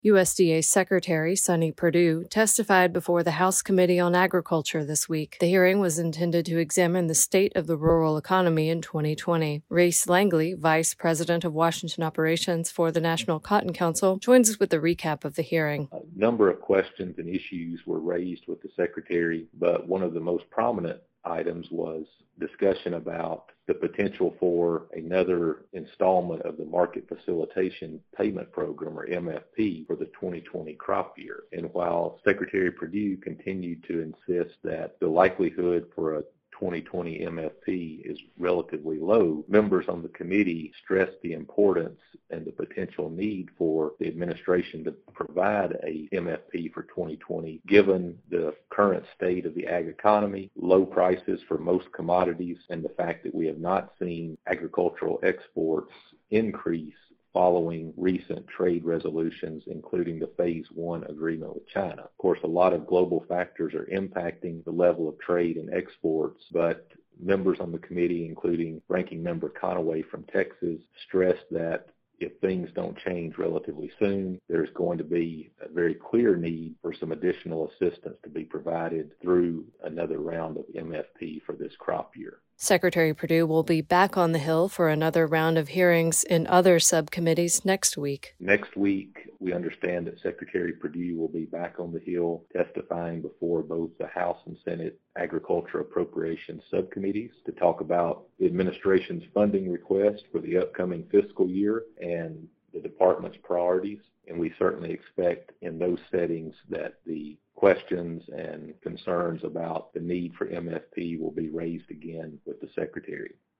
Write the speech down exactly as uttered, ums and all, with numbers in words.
U S D A Secretary Sonny Perdue testified before the House Committee on Agriculture this week. The hearing was intended to examine the state of the rural economy in twenty twenty. Race Langley, Vice President of Washington Operations for the National Cotton Council, joins us with a recap of the hearing. A number of questions and issues were raised with the Secretary, but one of the most prominent items was discussion about the potential for another installment of the Market Facilitation Payment Program, or M F P, for the twenty twenty crop year. And while Secretary Perdue continued to insist that the likelihood for a twenty twenty M F P is relatively low, members on the committee stressed the importance and the potential need for the administration to provide a M F P for twenty twenty, given the current state of the ag economy, low prices for most commodities, and the fact that we have not seen agricultural exports increase following recent trade resolutions, including the Phase One agreement with China. Of course, a lot of global factors are impacting the level of trade and exports, but members on the committee, including Ranking Member Conaway from Texas, stressed that if things don't change relatively soon, there's going to be a very clear need for some additional assistance to be provided through another round of M F P for this crop year. Secretary Perdue will be back on the Hill for another round of hearings in other subcommittees next week. Next week, we understand that Secretary Perdue will be back on the Hill testifying before both the House and Senate Agriculture Appropriations subcommittees to talk about the administration's funding request for the upcoming fiscal year and the department's priorities. And we certainly expect in those settings that the questions and concerns about the need for M F P will be raised again with the Secretary.